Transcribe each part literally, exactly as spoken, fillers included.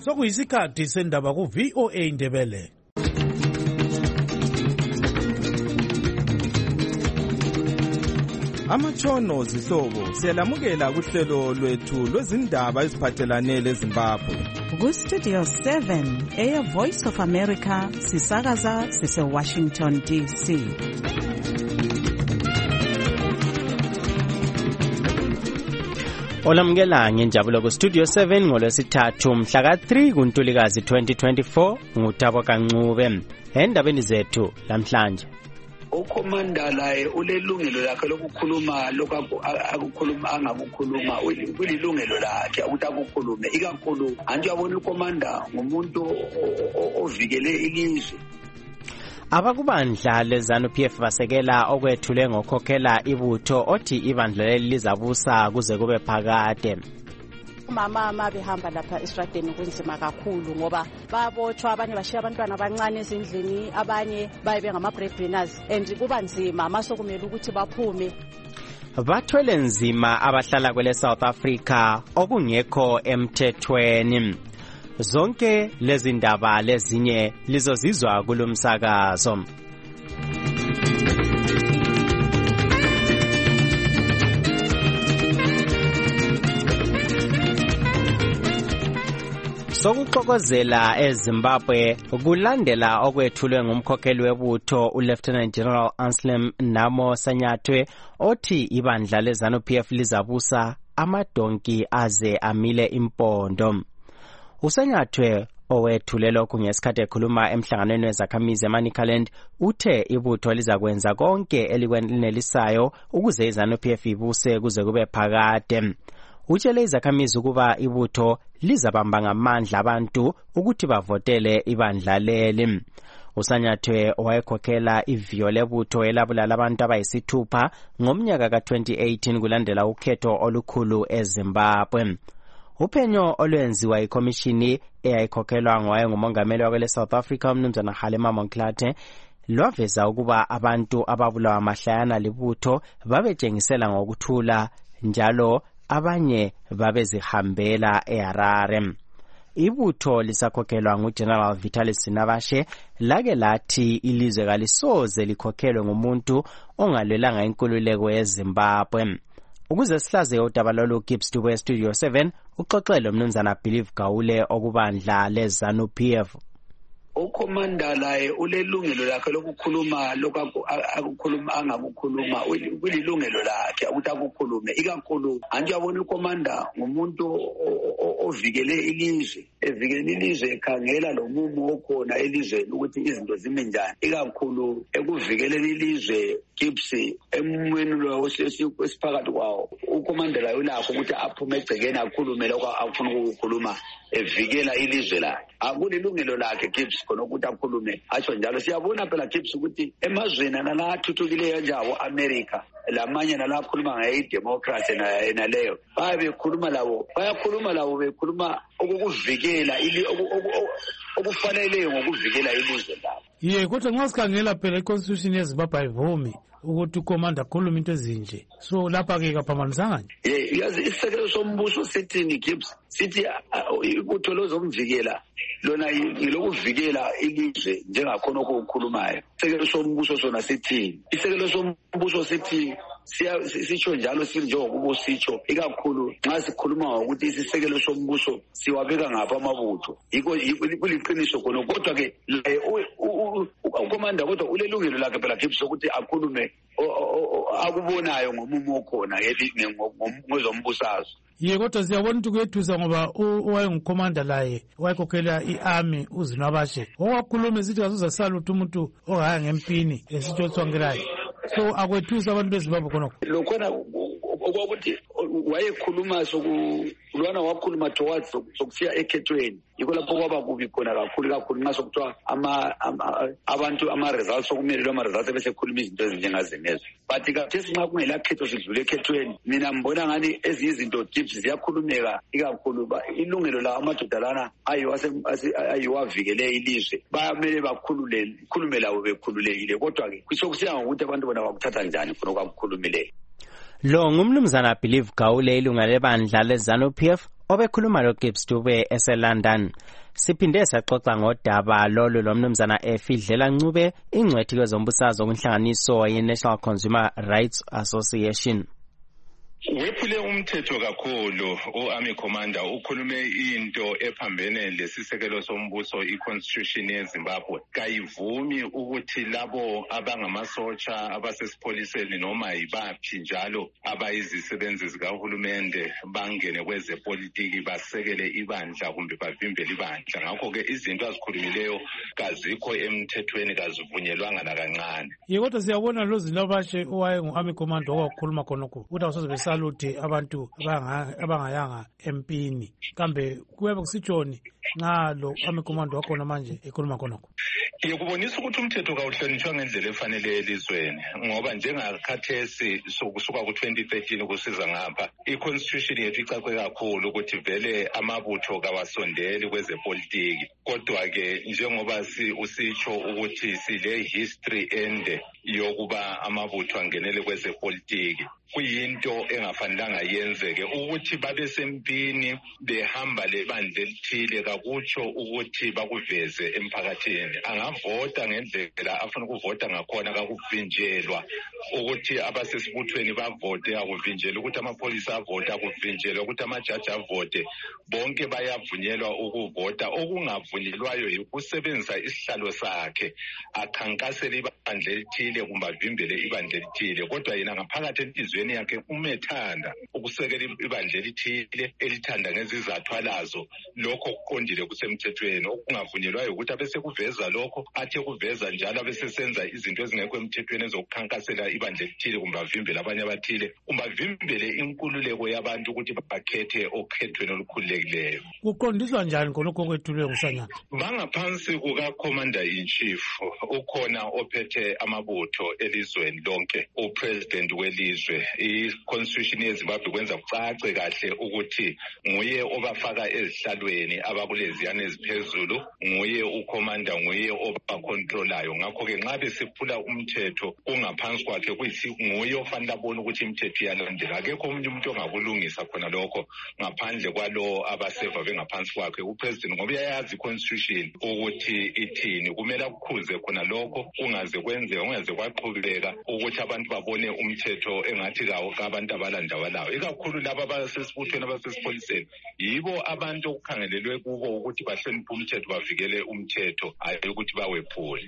sokuyisikhathi sendaba ku V O A Indebele. Amatshono zihlobo siyalamukela kuhlelo lwethu lwezindaba eziphathelane leZimbabwe. Ku Studio seven Air Voice of America sisakaza sise Washington D C. Olamukela ngenjabulo ku Studio seven ngolwesithathu mhla ka three kuNtulikazi twenty twenty-four nguThabo Kancube. Endabeni zethu namhlanje ukhomanda laye ulelungelo lakhe lokukhuluma lokho akukhuluma angakukhuluma ulilungelo lakhe ukuthi akukhulume ikakhulu anti yabona ukhomanda ngumuntu ovikele ilizwe. Abakubandla leZANU-P F basekela okwethule ngokhokhela ibutho othi ibandla leli lizabusa kuze kube phakade. Mama mabehamba lapha esitradeni kunzima kakhulu ngoba babotshwa abanye bashiya abantwana abancane ezindlini abanye baye ngama breadwinners and kuba nzima masokumela ukuthi baphume. Bathwele nzima abahlala kwele South Africa okungekho emthethweni. Zonke lezi ndaba lezinye lizozizwa kulomsakazo. Sokuxokozela eZimbabwe kulandela okwethulwe ngumkhokheli webutho uLieutenant General Anselm Namo Sanyathwe othi ibandla leZANU-P F lizabusa amadonki aze amile impondo. USanyathwe owethule lokhu ngesikhathi ekhuluma emhlanganweni wezakhamizi eManicaland uthe ibutho lizakwenza konke elikwenelisayo ukuze iZANU-P F ibuse kuze kube phakade. Utshele izakhamizi ukuba ibutho lizabamba ngamandla abantu ukuthi bavotele ibandla leli. USanyathwe owayekhokhela iviyo lebutho elabulala abantu abayisithupha ngomnyaka ka twenty eighteen kulandela ukhetho olukhulu eZimbabwe. Uphenyo olwenziwa ikomishini eyayikhokhelwa ngowaye ngumongameli wakwele South Africa umnumzana Halima Monklathe lwaveza ukuba abantu ababulawa mahlayana libutho babetshengisela ngokuthula njalo abanye babezihambela eHarare. Ibutho lisakhokhelwa nguGeneral Vitalis Sinabashe lake lathi ilizwe kalisoze likhokhelwe ngumuntu ongalwelanga inkululeko yeZimbabwe. Ukuze sihlaze udaba lolu Gibbs Dube Studio seven uxoxele umnumzana Believe Gawule okubandla leZANU-P F. Ukhomanda laye ulelungelo lakhe lokukhuluma lokho akukhuluma angakukhuluma ulilungelo lakhe ukuthi akukhulume ikakhulu anti yabona ukhomanda ngumuntu ovikele ilizwe evikele ilizwe ekhangela lomumo okhona elizweni ukuthi izinto zime njani ikakhulu ekuvikeleni ilizwe Gibbs emweni lo esiphakathi kwawo ukhomanda laye ulakho ukuthi aphume egcekeni akhulume lokho afuna ukukhuluma evikela ilizwe lakhe akulilungelo lakhe Gibbs khona ukuthi akhulume atsho njalo. Siyabona phela Gibbs ukuthi emazweni nalathuthukileyo njalo America lamanye nalakhuluma ngayi democracy naleyo babe bekhuluma lawo bayakhuluma lawo bekhuluma ukukuvikela ili okufaneleyo ngokuvikela ilizwe lawo. Ye kodwa nxa sikhangela phela iconstitution yeZimbabwe ayivumi ukuthi ukhomanda akhulume into ezinje, so lapha ke kaphamanisanga nje. Ye yazi isekelo sombuso sithini Gibbs sithi ibutho lozomvikela lona yilokuvikela ilizwe njengakhona okukhulumayo. Isekelo sombuso sona sithini? Isekelo sombuso sithi sisho njalo sinjengokubo sitsho ikakhulu nxa sikhuluma ngokuthi isisekelo sombuso siwabeka ngapha amabutho yiko kuliqiniso khona kodwa ke ukhomanda kodwa ulelungelo lakhe phela Gibbs ukuthi akhulume akubonayo ngomumo okhona ngezombusazwe. Ye kodwa siyabona ukuthi kuyethusa ngoba owayengukhomanda laye wayekhokhela i-army uZinwabashe owakhuluma esithi kasuzasala ukuthi umuntu ongaya ngempini esitsho swangelayo, so akwethusa abantu beZimbabwe khonokho lokhona okwakuthi wayekhuluma sokulwana wakhuluma towards sokusiya ekhethweni yiko lapho kwaba kubi khona kakhulu kakhulu nxa sokuthiwa abantu ama-results okumelelwa ama-results ebesekhuluma izinto ezinjengazenezo. But kathesi nxa kungela khetho sidlule ekhethweni mina mbona ngani ezinye izinto Gibbs ziyakhulumeka ikakhulu ilungelo la amadoda lana ayiwavikele ilizwe bayamele bakhulume lawo bekhululekile kodwa-ke kusokusiya ngokuthi abantu bona bakuthatha njani khona okwakukhulumileyo. Lo ngumnumzana Believe Gawule ilunga lebandla leZANU-P F obekhuluma loGibbs Dube eseLondon. Siphinde saxoxa ngodaba lolu lomnumzana eFidlela Ncube, ingcwethi kwezombusazwe kunhlanganiso ye-National Consumer Rights Association. Wephule umthetho kakhulu uArmy Commander ukhulume into ephambene lesisekelo sombuso iConstitution yeZimbabwe. Kayivumi ukuthi labo abangamasotsha abasesipholiseni noma yibaphi njalo abayizisebenzi zikahulumende bangene kwezepolitiki basekele ibandla kumbe bavimbele ibandla. Ngakho ke izinto azikhulumileyo kazikho emthethweni, kazivunyelwanga nakancane. Yekho siyabona lo Zilabashe owaye nguArmy Commander owakhuluma khonokho uthi awusozebesa ukuthi abantu abangayanga empini kambe kuyabe kusitshoni ngalo Army Commander wakhona manje ekhuluma khonokho. Yekubonisa ukuthi umthetho kawuhlonitshwa ngendlela efanele elizweni ngoba njengakhathesi sokusuka ku twenty thirteen kusiza ngapha iConstitution yethu icace kakhulu ukuthi vele amabutho kawasondeli kwezepolitiki. Kodwa ke njengoba si usitsho ukuthi sile history ende yokuba amabutho angenele kwezepolitiki, kuyinto engafanelanga yenzeke ukuthi babe sempini behamba lebandla elithile kakutsho ukuthi bakuveze emphakathini. Angavota ngendlela afuna ukuvota ngakhona kakuvinjelwa ukuthi abasesibuthweni bavote, akuvinjelwa ukuthi amapholisa avote, akuvinjelwa ukuthi amajaji avote. Bonke bayavunyelwa ukuvota. Okungavunyelwayo yikusebenzisa isihlalo sakhe akhankasele ibandla elithile kumbe avimbele ibandla elithile. Kodwa yena ngaphakathi enhlizweni yakhe umethanda ukusekela ibandla elithile elithanda ngezizathu alazo. Lokho kuqondile kusemthethweni. Okungavunyelwayo ukuthi abese kuveza lokho athe kuveza njalo abese senza izinto ezingekho emthethweni ezokukhankasela ibandla elithile kumbe avimbele abanye abathile kumbe avimbele inkululeko yabantu ukuthi bakhethe okhethweni olukhululekileyo. Kuqondiswa njani khonokho kwethulwe nguSanyana? Bangaphansi kuka Commander in Chief ukhona ophethe amabutho elizweni lonke, upresident welizwe. I-Constitution yeZimbabwe kwenza kucace kahle ukuthi nguye obafaka ezihlalweni abakuleziyana eziphezulu, nguye ucommander, nguye obacontrolayo. Ngakho ke nxa besiphula umthetho kungaphansi kwakhe kuyisi nguye ofanele abone ukuthi imithetho iyalandela. Akekho umuntu umuntu ongakulungisa khona lokho ngaphandle kwalo abaseva bengaphansi kwakhe upresident, ngoba uyayazi iConstitution ukuthi ithini. Kumele akukhuze khona lokho kungaze kwenzeka, kungaze kwaqhubeka ukuthi abantu babone umthetho engathi kawo kabantu abalandawalayo. Ikakhulu laba abasesibuthweni abasesipholiseni yibo abantu okukhangelelwe kubo ukuthi bahloniphe umthetho, bavikele umthetho, hayi ukuthi bawephule.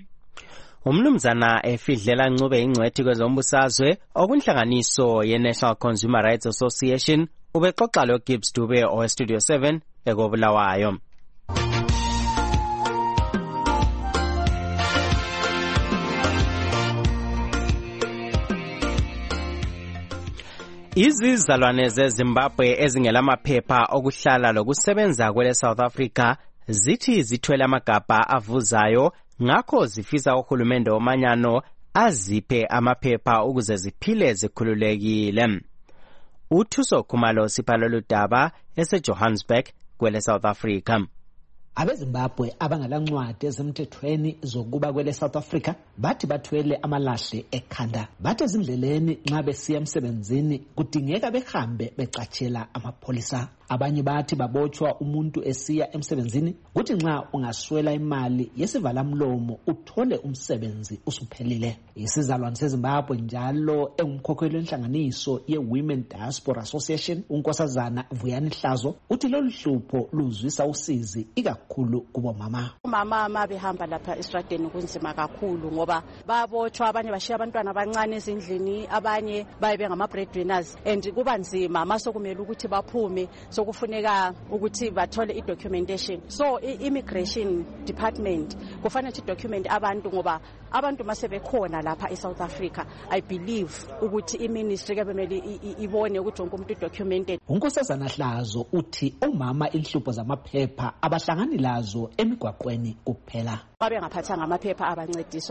Umnumzana eFidlela Ncube ingcwethi kwezombusazwe okunhlanganiso ye-National Consumer Rights Association ubexoxa loGibbs Dube oweStudio seven ekobulawayo. Izizalwane zeZimbabwe ezingelamaphepha okuhlala lokusebenza kwele South Africa zithi zithwele amagabha avuzayo, ngakho zifisa uhulumende womanyano aziphe amaphepha ukuze ziphile zikhululekile. Uthuso Khumalo siphalolu daba eseJohannesburg kwele South Africa. AbeZimbabwe abangalancwadi ezemthethweni zokuba kwele South Africa bathi bathwele amalahle ekhanda. Bathi ezindleleni nxa besiya emsebenzini kudingeka behambe becatshela amapholisa. Abanye bathi babotshwa umuntu esiya emsebenzini kuthi nxa ungaswela imali yesivalamlomo uthole umsebenzi usuphelile. Isizalwane seZimbabwe njalo engumkhokheli wenhlanganiso ye-Women Diaspora Association uNkosazana Vuyani Hlazo uthi lolu hlupho luzwisa usizi ikakhulu kubo mama. Umama ama behamba lapha esitradeni kunzima kakhulu ngoba babotshwa, abanye bashiya abantwana abancane ezindlini, abanye baye bengama breadwinners and kuba nzima masokumele ukuthi baphume, sokufuneka ukuthi bathole i-documentation. So i-immigration department kufanele i-document abantu ngoba abantu masebekhona lapha eSouth Africa. I believe ukuthi i-ministry kebemele ibone ukuthi wonke umuntu documented. uNkosazana Hlazo uthi umama inhlupho zamaphepha abahlangani lazo emigwaqweni kuphela. Babe ngaphathanga amaphepha abancediswa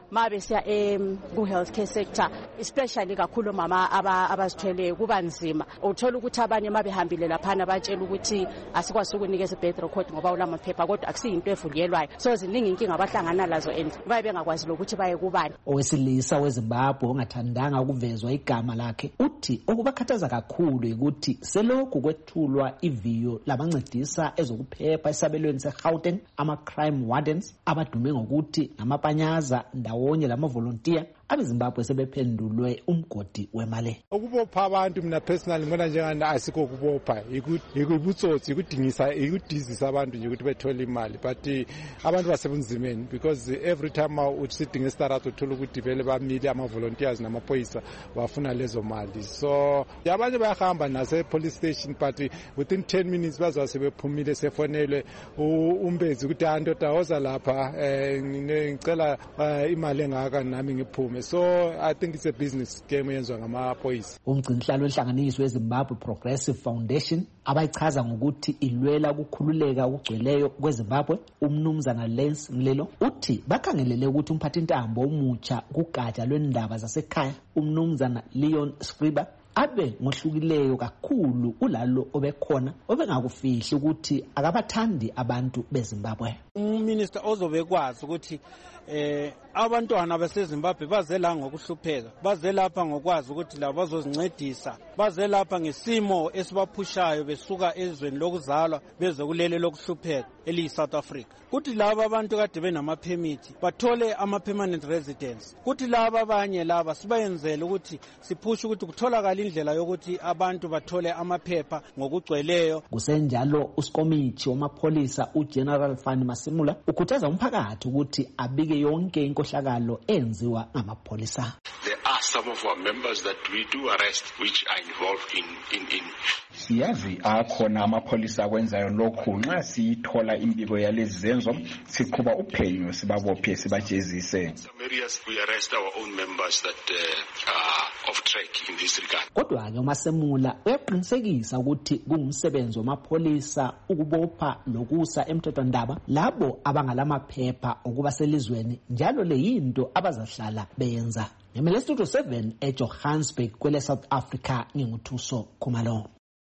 mabe siya em ku healthcare sector especially kakhulu mama abazithweleyo kuba nzima uthola ukuthi abanye mabehambile laphana batshela ukuthi asikwazi ukunikeza birth record ngoba ulamaphepha kodwa akusiyinto evulelwayo so ziningi inkinga abahlangana lazo and baye bengakwazi lokuthi baye kubani. Owesilisa weZimbabwe ongathandanga ukuvezwa igama lakhe uthi okubakhathaza kakhulu ukuthi selokhu kwethulwa iviyo labancedisa ezokuphepha esabelweni seGauteng ama-crime wardens abadume ngokuthi ngamapanyaza ndawonye lama-volunteer abeZimbabwe sebephendulwe umgodi wemali. Ukubopha abantu mina personally ngibona njengani asikho ukubopha ikubutsotsi ikudingisa ikudizisa abantu nje ukuthi bethole imali but abantu basebunzimeni because every time usidinga istart uthola ukuthi vele bamile ama-volunteers namaphoyisa bafuna lezo mali so abanye bayahamba nase police station but within ten minutes baza sebephumile sefonelwe umbezi ukuthi andoda woza lapha ngicela imali engaka nami ngiphume. So I think it's a business game yenzwa ngamaphoyisa. Umgcinihlalo wenhlanganiso weZimbabwe Progressive Foundation abayichaza ngokuthi ilwela ukukhululeka okugcweleyo kweZimbabwe umnumzana Lance Mlilo uthi bakhangelele ukuthi umphathintambo omutsha kugatsha lwendaba zasekhaya umnumzana Leon Scriba abe ngohlukileyo kakhulu ulalo obekhona obengakufihli ukuthi akabathandi abantu beZimbabwe. Uminister ozobekwazi ukuthi eh abantwana baseZimbabwe baze la ngokuhlupheka baze lapha ngokwazi ukuthi labo bazozincedisa baze lapha ngesimo esibaphushayo besuka ezweni lokuzalwa beze kulele lokuhlupheka eli South Africa kuthi laba abantu kade benama permit bathole ama permanent residence kuthi laba abanye laba sibayenzele ukuthi siphushe ukuthi kutholakala indlela yokuthi abantu bathole amaphepha ngokugcweleyo. Kusenjalo usikomithi wamapholisa uGeneral Fani Masimula ukhuthaza umphakathi ukuthi abike yonke inkohlakalo enziwa ngamapholisa. There are some of our members that we do arrest which are involved in in in siyazi akhona amapholisa akwenzayo lokhu nxa siyithola imbiko yalezi zenzo siqhuba uphenyo sibabophe sibajezise. Some areas we arrest our own members that uh, are off track in this regard. Kodwa ke uMasemula uyaqinisekisa ukuthi kungumsebenzi wamapholisa ukubopha lokusa emthethwandaba labo abangalamaphepha okuba selizweni njalo le yinto abazahlala beyenza. Ngemele Studio seven eJohannesburg kwele South Africa nginguthuso Khumalo.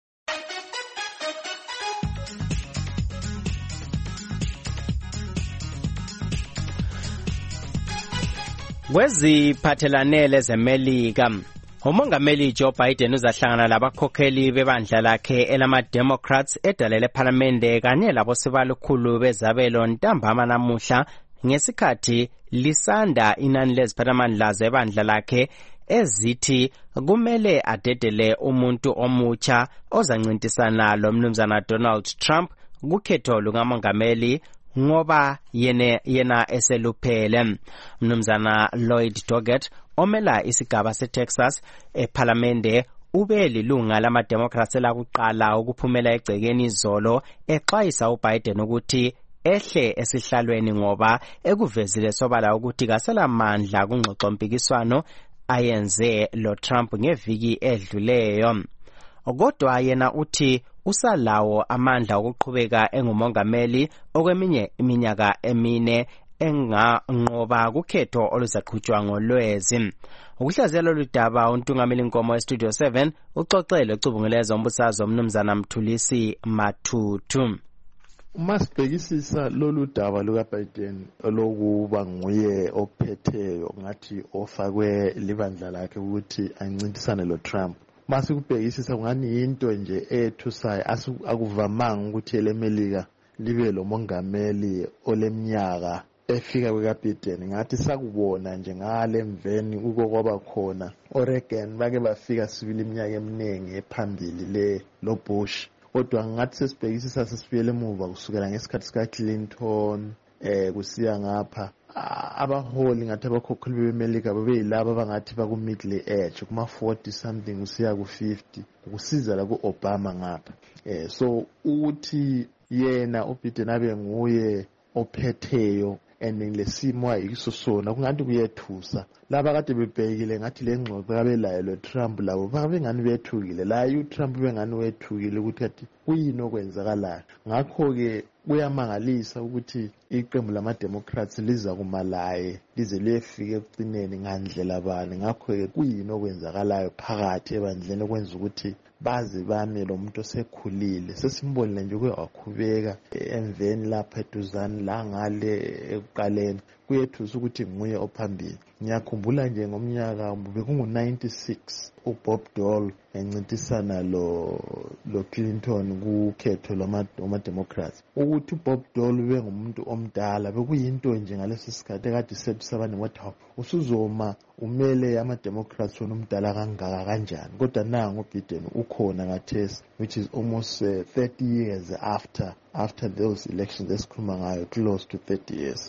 Kweziphathelane lezemelika umongameli Joe Biden uzahlangana labakhokheli bebandla lakhe elama Democrats edalele eParliament kanye labo sibalukhulu bezabelo ntambama namuhla ngesikhathi lisanda inani leziphathamandla zebandla lakhe ezithi kumele adedele umuntu omutsha ozancintisana lo mnumzana Donald Trump kukhetho lukamongameli ngoba yena yena eseluphele. Mnumzana Lloyd Doggett omela isigaba seTexas eParliament ube lilunga lama Democrats lakuqala ukuphumela egcekeni izolo exwayisa uBiden ukuthi ehle esihlalweni ngoba ekuvezile sobala ukuthi kaselamandla kungxoxompikiswano ayenze lo Trump ngeviki edluleyo. Kodwa yena uthi usalawo amandla okuqhubeka engumongameli okweminye iminyaka emine enganqoba kukhetho oluzaqhutshwa ngolwezi. Ukuhlaziyela ludaba untungameli inkomo eStudio seven uxoxele ucubunguleza umbusazwe umnumzana Mthulisi Mathuthu. Masibhekisisa lolu daba lukaBiden lokuba nguye ophetheyo ngathi ofakwe libandla lakhe ukuthi ancintisane lo Trump. Masikubhekisisa ngani into nje ethusayo akuvamanga ukuthi elemelika libe lo mongameli oleminyaka efika kwekaBiden ngathi sakubona nje ngale mveni ukokwaba khona Oregon bake bafika sibili iminyaka eminingi ephambili le lo Bush. Kodwa ngathi sesibhekisisa sesifiyele emuva kusukela ngesikhathi sika Clinton eh kusiya ngapha abaholi ngathi abakhokheli bemelika bebeyilabo abangathi baku middle age kuma forty something kusiya ku fifty ukusiza la ku Obama ngapha eh so uthi yena uBiden abe nguye ophetheyo enilesimo ayisosona kungathi kuyethusa laba kade bebhekile ngathi lengxoxo abelayo lo Trump labo babe ngani bethukile la u Trump bengani wethukile ukuthi athi kuyini okwenzakalayo. Ngakho ke kuyamangalisa ukuthi iqembu lama Democrats liza kumalaye lize liyefika ekucineni ngandlela bani. Ngakho-ke kuyini okwenzakalayo phakathi ebandleni okwenza ukuthi baze bame lo muntu osekhulile. Sesimbonile nje kuye wakhubeka emveni lapha eduzane la ngale ekuqaleni kuyethusa ukuthi nguye ophambili. Ngiyakhumbula nje ngomnyaka bekungu ninety-six uBob Dole encintisana lo lo Clinton kukhetho lama Democrats ukuthi uBob Dole ube ngumuntu omdala bekuyinto nje ngaleso sikhathi kade sethu abantu wathi usuzoma umele ama Democrats wona umdala kangaka kanjani. Kodwa nangu Biden ukhona ngathesi, which is almost uh, thirty years after after those elections esikhuluma ngayo, close to thirty years.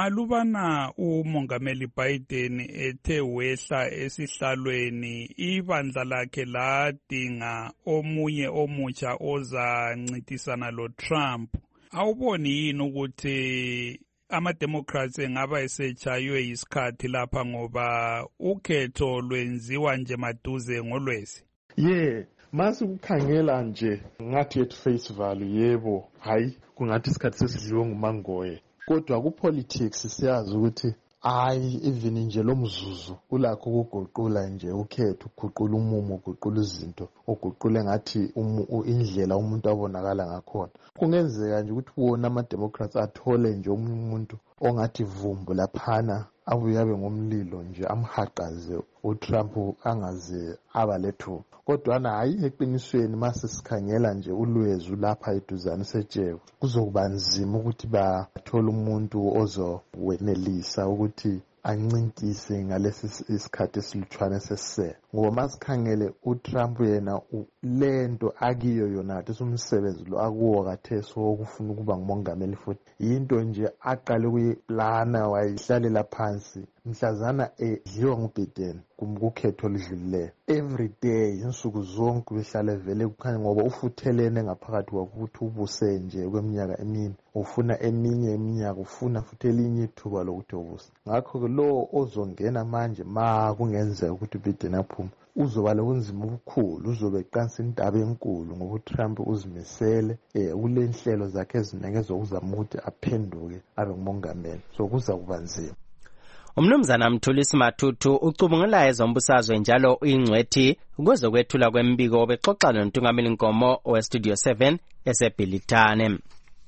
Alubana umongameli Biden ethe wehla esihlalweni, ibandla lakhe ladinga omunye omutsha ozancintisana lo Trump. Awuboni yini ukuthi ama-Democrats engaba esechaywe isikhathi lapha ngoba ukhetho lwenziwa nje maduze ngolwezi? Yeah, mase ukukhangela nje ngathi at face value yebo, hayi kungathi isikhathi sesidliwe ngumangoye. Kodwa ku-politics siyazi ukuthi hayi even nje lo mzuzu ulakho ukuguqula nje ukhetho, uguqula umumo, uguqula izinto, uguqule ngathi indlela umuntu abonakala ngakhona. Kungenzeka nje ukuthi wona ama-Democrats athole nje umuntu ongathi vumbu laphana abuye abe ngomlilo nje amhaqaze uTrump angaze abalethu. Kodwa na hayi eqinisweni mase sikhangela nje ulwezu lapha eduzane setsheko kuzokuba nzima ukuthi bathola umuntu ozowenelisa ukuthi ancintise ngalesi isikhathi esilutshwane sesise. Ngoba masikhangele uTrump yena lento akiyo yona umsebenzi lo akuwo katheso wokufuna ukuba ngumongameli futhi into nje aqale kuyiplana wayihlalela phansi mhlazana edliwa nguBiden kumkukhetho olidlule. Every day insuku zonke behlale vele kukhanya ngoba ufuthelene ngaphakathi kwakuthi ubuse nje kweminyaka emini, ufuna eminye iminyaka, ufuna futhi elinye ithuba lokuthi ubuse. Ngakho ke lo ozongena manje ma kungenzeka ukuthi uBiden aphume uzoba lobunzima obukhulu, uzobe eqansa intaba enkulu ngoba uTrump uzimisele eh kule nhlelo zakhe ezinenge zokuzama ukuthi aphenduke abe ngumongameli, so kuza kuba nzima. Umnumzana Mthulisi Mathutu ucubungula ezombusazwe njalo uyingcwethi kwezokwethula kwembiko bexoxa noNtungameli Nkomo we Studio seven eseBhilitane.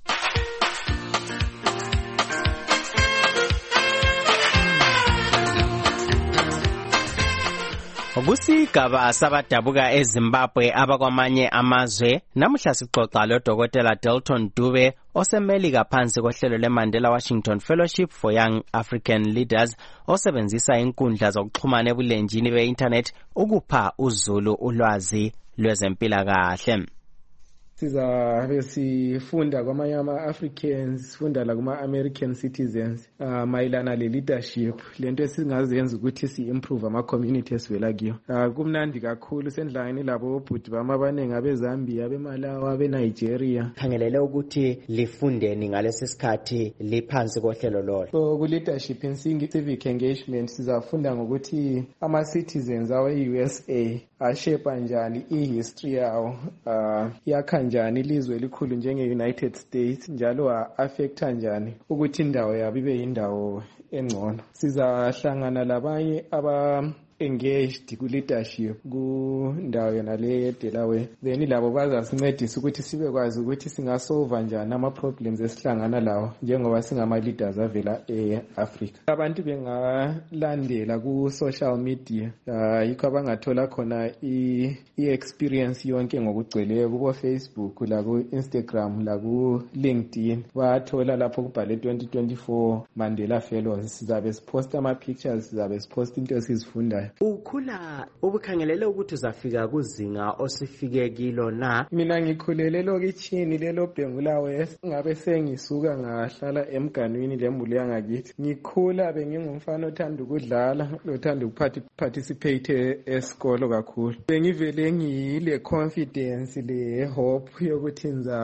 Kusigaba sabadabuka eZimbabwe abakwamanye amazwe, namuhla sixoxa loDokotela Delton Dube osemelika phansi kohlelo leMandela Washington Fellowship for Young African Leaders osebenzisa inkundla zokuxhumana ebulenjini be-internet ukupha uzulu ulwazi lwezempilakahle. Sizabe sifunda kwamanye ama-Africans, sifunda la kuma-American citizens uh, mayelana le-leadership, lento esingazenza ukuthi si-improve ama-community esivela kiyo. Uh, kumnandi kakhulu sendlangeni labo obhuti bami abaningi abeZambia, abemalawi, abenigeria. Khangelele ukuthi lifundeni ngalesi sikhathi liphansi kohlelo lolo. So ku-leadership in civic engagement sizafunda ngokuthi ama-citizens awe-U S A ashepa njani i-history yawo, uh, yakha njani ilizwe elikhulu njenge-United States, njalo a-affecta njani ukuthi indawo yabo ibe yindawo engcono. Sizahlangana labanye aba engaged ku-leadership kundawo yona le eDelaware, then labo bazasincedisa ukuthi sibekwazi ukuthi singasolva njani ama-problems esihlangana lawo njengoba singama-leaders avela e-Africa. Abantu bengalandela ku-social media, uh, yikho abangathola khona i-experience yonke ngokugcweleyo kubo-Facebook, laku-Instagram, laku-LinkedIn. Bathola lapho kubhale twenty twenty-four Mandela Fellows. Sizabe siposta ama-pictures, sizabe siposta into esizifundayo. Ukhula ubukhangelele ukuthi uzafika kuzinga osifike kilo na? Mina ngikhulele lokitshini lelo Bhengulawe, ngabe sengisuka ngahlala emganwini lembulo yangakithi. Ngikhula bengingumfana othanda ukudlala, othanda ukuparticipate esikolo kakhulu. Bengivele ngiyile confidence le hope yokuthi nza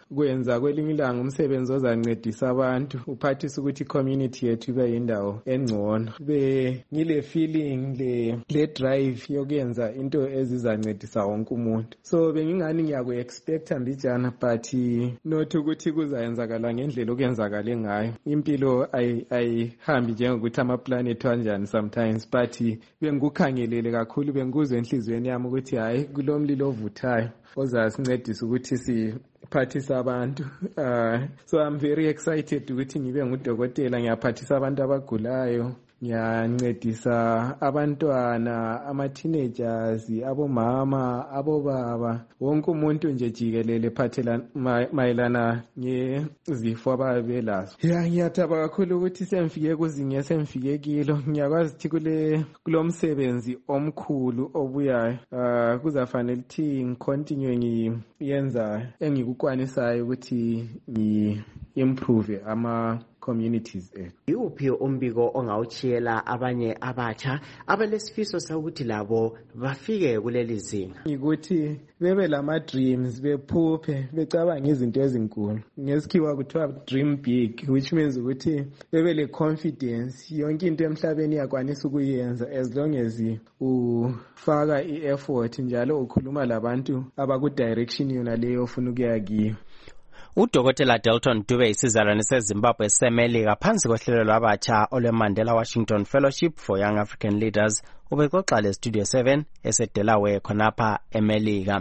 kwenza kwelinye ilanga umsebenzi ozancedisa abantu uphathisa ukuthi community yethu ibe yindawo engcono. Be ngile feeling le le drive yokuyenza into ezizancedisa wonke umuntu. So bengingani ngiyaku expecta mbijana but not ukuthi kuzayenzakala ngendlela okuyenzakala ngayo. Impilo ay ayihambi njengokuthi ama planet kanjani sometimes but bengikukhangelele kakhulu bengikuzwe enhlizweni yami ukuthi hayi kulomlilo ovuthayo ozasincedisa ukuthi si phathisa abantu. Uh, so I'm very excited ukuthi ngibe ngudokotela ngiyaphathisa abantu abagulayo, ngiyancedisa abantwana, ama-teenagers, abomama, abobaba, wonke umuntu nje jikelele phathela mayelana ngezifo ababelazo. Ya ngiyathaba kakhulu ukuthi semfike kuzinga semfike kilo. Ngiyakwazi ukuthi kule kulomsebenzi omkhulu obuyayo uh, kuzafanele ukuthi ngicontinue ngiyenza engikukwanisayo ukuthi ngi improve ama communities ethu. Iwuphi umbiko ongawutshiyela abanye abatsha abalesifiso sokuthi labo bafike kuleli zinga? Ukuthi bebe lama dreams, bephuphe, becabanga izinto ezinkulu. Ngesikhiwa kuthiwa dream big, which means ukuthi bebe le confidence yonke into emhlabeni iyakwanisa ukuyenza as long as ufaka i-effort njalo ukhuluma labantu abaku direction yona leyo ofuna ukuya kiyo. Udokotela Delton Dube isizalwane seZimbabwe semelika phansi kohlelo lwabatsha olweMandela Washington Fellowship for Young African Leaders ubexoxa le Studio seven eseDelaware khonapha eMelika.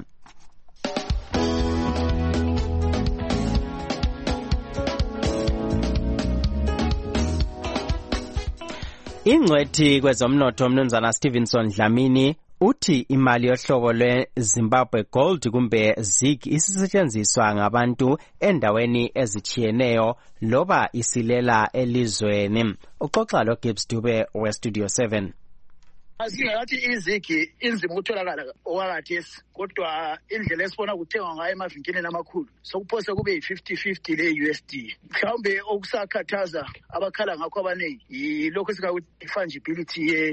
Ingcwethi kwezomnotho Mnumzana Stevenson Dlamini uthi imali yohlobo lweZimbabwe Gold kumbe ZiG isisetshenziswa ngabantu endaweni ezitshiyeneyo loba isilela elizweni. Uxoxa lo Gibbs Dube we Studio seven. Asingathi izigi inzima ukutholakala okwakathesi kodwa indlela esibona kuthengwa ngayo emavinkilini amakhulu sokuphose kube yi-fifty fifty le-U S D. Mhlawumbe okusakhathaza abakhala ngakho abaningi yilokho esingakuthi i-fungibility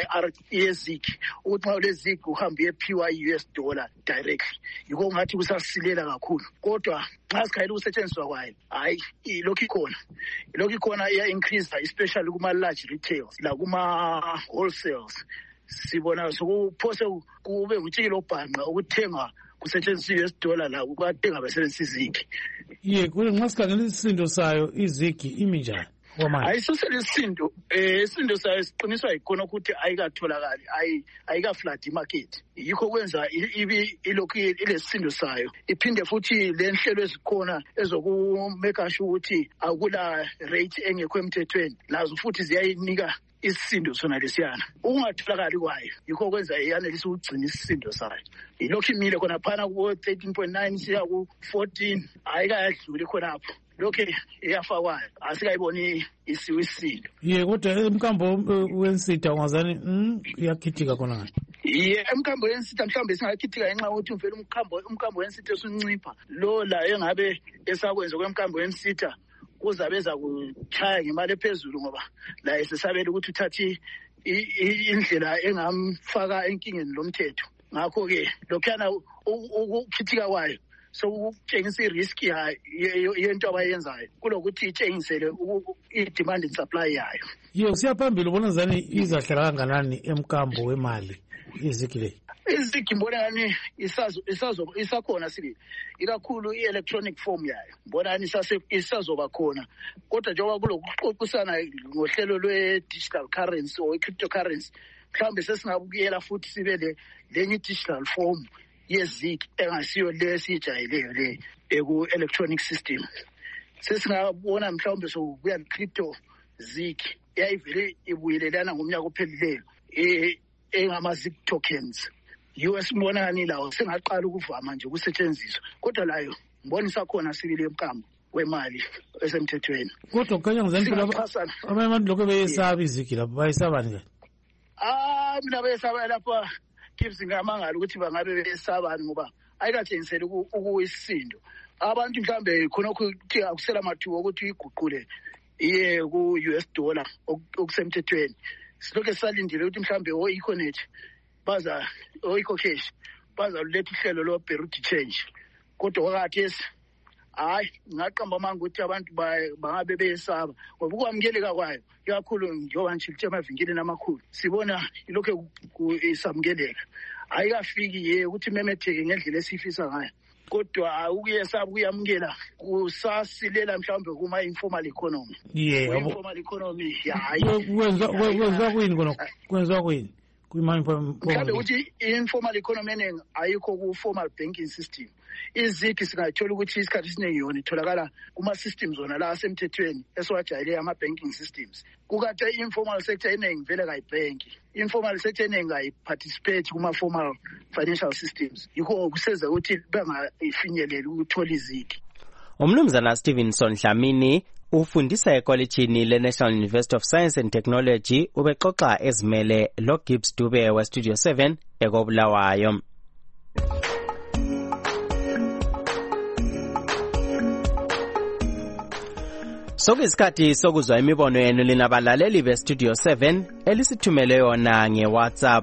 yezigi ukuthi nxa ulezigi uhambe uyephiwa i-U S dollar directly. Yikho ngathi kusasilela kakhulu kodwa nxa sikhayela ukusetshenziswa kwayo hayi ilokhu ikhona ilokhu ikhona iya-increase especially kuma-large retails lakuma-wholesales. Sibona sokuphose kube ngutshikile obhanqa ukuthenga kusetshenziswa i-U S dollar la ukuthenga besebenzisa izigi. Ye kule nxa sikhangela isisindo sayo izigi imi njani? Ayisosele isindo eh isindo sayo siqiniswa yikhona ukuthi ayikatholakali ayikaflat imarket. Yikho kwenza ibi ilokhu ilesindo sayo. Iphinde futhi le nhlelo ezikhona ezokumeka sure ukuthi akula rate engekho emthethweni lazo futhi ziyayinika isisindo sona lesiyana. Ungatholakali kwayo yikho kwenza iyanelisa ukugcina isisindo sayo. Ilokhu imile khona phana ku thirteen point nine siya ku fourteen ayikayadluli khonapho. Lokhe iyafakwayo asikayiboni isiwisindo. Ye kodwa emkambo wensitha ungazani mm iyakhithika khona. Ye emkambo wensitha mhlawumbe singakhithika ngenxa ukuthi uvela umkambo umkambo wensitha usuncipha lo la engabe esakwenza kwemkambo wensitha kuzabeza kuchaya ngemali ephezulu ngoba la esesabela ukuthi uthathi indlela engamfaka enkingeni lomthetho. Ngakho ke lokhana ukukhithika kwayo so ukutshengisa i-risk yento abayenzayo kulokuthi itshengisele i-demand and supply yayo. Ye siyaphambili ubona zani izahlala kanganani emkambo wemali izigi le? Izigi mbona ngani isazo isazo isakhona sibili ikakhulu i-electronic form yayo mbona ngani isazoba khona kodwa njengoba kulokuxoxisana ngohlelo lwe-digital currency or i-cryptocurrency mhlawumbe sesingabukela futhi sibe le lenye i-digital form yezigi engasiyo le sijayeleyo le eku-electronic system. Sesingabona mhlawumbe sokubuya crypto zigi eyayivele ibuyelelana ngomnyaka ophelileyo engama-zig tokens. U S mbona ngani lawo sengaqala ukuvama nje ukusetshenziswa kodwa layo mbona isakhona sibili emkambo wemali esemthethweni. Kodwa kukhanya ngizempilo abanye abantu lokho beyesaba izigi lapho bayesabani ke? Ah mina beyesaba lapha Gibbs ngamangala ukuthi bangabe besabani ngoba ayikatshengisela ukuyisindo. Abantu mhlambe khona ukuthi akusela mathuba ukuthi iguqule iye ku U S dollar okusemthethweni. Silokho salindile ukuthi mhlambe o Econet baza o Ecocash baza letha uhlelo lo Beirut change kodwa kwakathi hayi ngaqamba amanga ukuthi abantu bangabe beyesaba ngoba ukwamukeleka kwayo ikakhulu njengoba nje emavinkilini amakhulu sibona ilokho isamukeleka ayikafiki ye ukuthi memetheke ngendlela esifisa ngayo kodwa ukuyesaba kuyamukela kusasilela mhlawumbe kuma informal economy yeah informal economy kwenza kwenza kuyini konke kwenza kuyini kuma informal mhlawumbe ukuthi informal economy eningi ayikho ku formal banking system izigi singathola ukuthi isikhathi esiningi yona itholakala kuma systems zona la asemthethweni esiwajayele ama banking systems kukade informal sector eningi vele kayibhenki informal sector eningi ayiparticipate kuma formal financial systems yikho kuseza ukuthi bengayifinyeleli ukuthola izigi. Umnumzana Stevenson Dlamini ufundisa ekolejini le-National University of Science and Technology ubexoxa ezimele lo Gibbs Dube we Studio seven ekobulawayo. Sokuyisikhathi sokuzwa imibono yenu linabalaleli be Studio seven elisithumele yona nge-WhatsApp.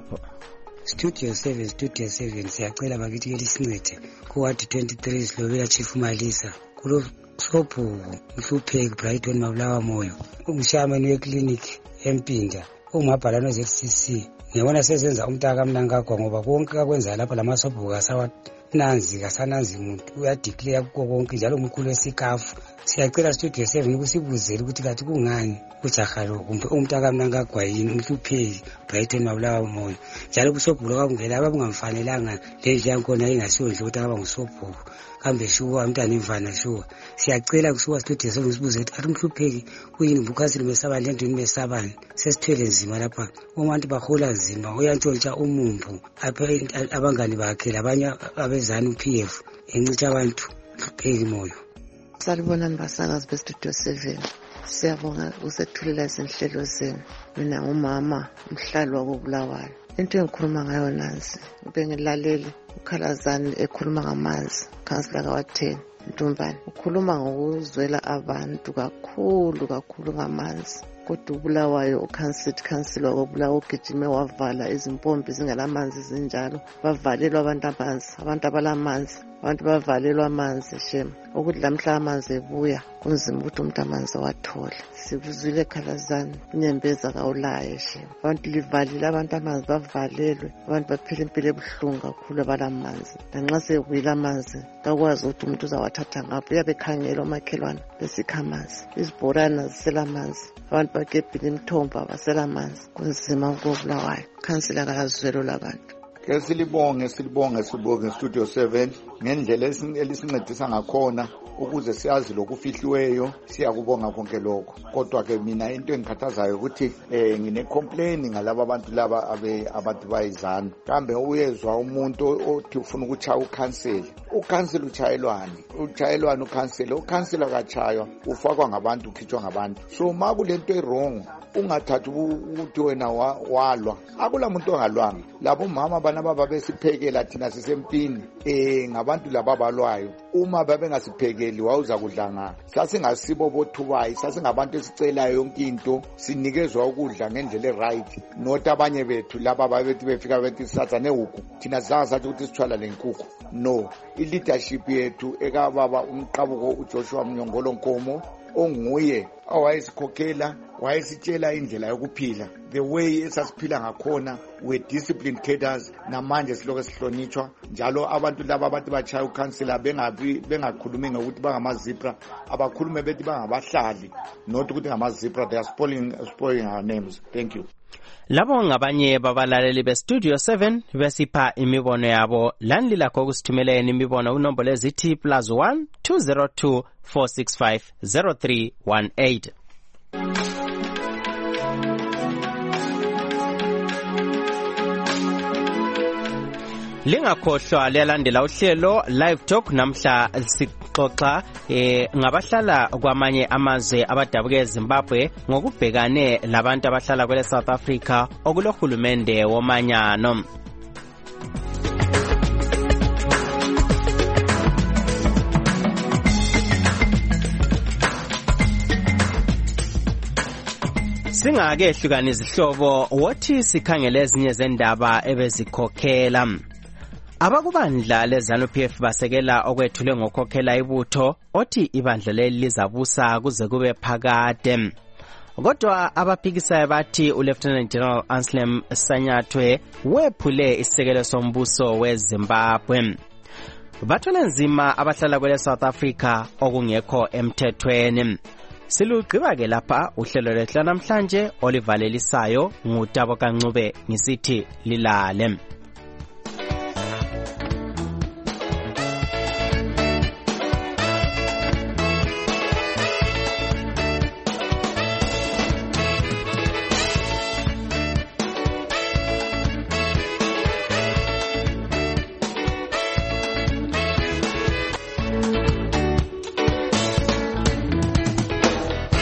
Studio seven Studio seven siyacela bakithi elisincede ku ward twenty-three Silobela Chief Malisa kulo Sobhuku Mhlupheki Brighton Mabulawa Moyo umshamani weclinic eMpinda umabhalano Z C C ngiyabona sezenza umntaka mnankagwa ngoba konke akwenza lapha lamasobhuku asawa nanzi kasananzi umuntu uyadeclare kuko konke njalo umkhulu esikafu siyacela Studio seven ukusibuzela ukuthi kathi kungani ujahalo kumbe umntaka mnankagwa yini Mhlupheki Brighton Mabulawa Moyo njalo kusobhuku kwakungela abakungamfanelanga leje yankona ingasiyo nje ukuthi aba ngusobhuku kambe shuwa umntana imvana shuwa siyacela kushuwa Studio seven sibuze ukuthi athi Mhlupheki kuyini bukhasi limesaba lento nimesabani sesithwele nzima lapha umuntu bahola nzima uyantshontsha umumbu apha abangani bakhe labanye abezana uP F encitha abantu Mhlupheki Moyo. Salibona nibasakazi be Studio seven siyabonga usethulela izinhlelo zenu mina ngumama umhlalo wakobulawayo into engikhuluma ngayo nansi bengilaleli ukhalazani ekhuluma ngamanzi councilor ka ten Ntombani ukhuluma ngokuzwela abantu kakhulu kakhulu ngamanzi kodwa ubulawayo uCouncil councilor wobulawa ugijime wavala izimpompi zingalamanzi zinjalo bavalelwa abantu amanzi abantu abalamanzi abantu bavalelwa amanzi shem ukuthi lamhla amanzi ebuya kunzima ukuthi umuntu amanzi wathola sikuzwile khalazani unyembeza kawulaye shem abantu livalile abantu amanzi bavalelwe abantu baphila impilo ebuhlungu kakhulu abalamanzi lanxa sekuyila amanzi kakwazi ukuthi umuntu uzawathatha ngapho uyabekhangela omakhelwane besikha amanzi izibhorana ziselamanzi abantu bagebhile imithombo abaselamanzi kunzima ukobulawayo khansila kakazwelo labantu. Ke silibonge silibonge sibonge Studio seven ngendlela elisincedisa ngakhona ukuze siyazi lokufihliweyo siyakubonga konke lokho kodwa ke mina into engikhathazayo ukuthi eh ngine complain ngalabo abantu laba abe abantu bayizana kambe uyezwa umuntu othi ufuna ukuchaya ucancel ucancel uchayelwani uchayelwani ucancel ucancel akachaywa ufakwa ngabantu ukhitshwa ngabantu so makulento e-wrong ungathathi ukuthi wena walwa akula muntu ongalwanga labo mama bana baba besiphekela thina sisempini eh ngabantu laba balwayo uma babe ngasiphekeli wawuza kudlanga sasingasibo bothubayi sasingabantu esicelayo yonke into sinikezwa ukudla ngendlela eright not abanye bethu laba babethi befika bethi satha nehuku thina sazathi ukuthi sithwala lenkukhu no i-leadership yethu ekababa umqabuko uJoshua Mnyongolo Nkomo onguye owayesikhokhela wayesitshela indlela yokuphila the way esasiphila ngakhona we disciplined cadres namanje siloke sihlonitshwa njalo abantu laba abathi bachaya ucouncilor bengabi bengakhulumi ngokuthi bangamazipra abakhulume bethi bangabahlali not ukuthi ngamazipra they are spoiling spoiling our names. Thank you. Labo ngabanye babalaleli be Studio seven besipha imibono yabo landlila kokusithumeleni imibono unombolo ezithi plus one two zero two four six five zero three one eight. Lingakhohlwa liyalandela uhlelo Live Talk namhla sixoxa eh ngabahlala kwamanye amazwe abadabuke eZimbabwe ngokubhekane labantu abahlala kwele South Africa okulohulumende womanyano. Singake hlukana izihlobo wothi sikhangele ezinye zendaba ebezikhokhela. Abakubandla leZANU P F basekela okwethule ngokhokhela ibutho othi ibandla leli lizabusa kuze kube phakade. Kodwa abaphikisayo bathi uLieutenant General Anselm Sanyathwe wephule isisekelo sombuso weZimbabwe. Bathwele nzima abahlala kwele South Africa okungekho emthethweni. Silugqiba ke lapha uhlelo lwethu namhlanje olivalelisayo ngutabo kaNcube ngisithi lilale.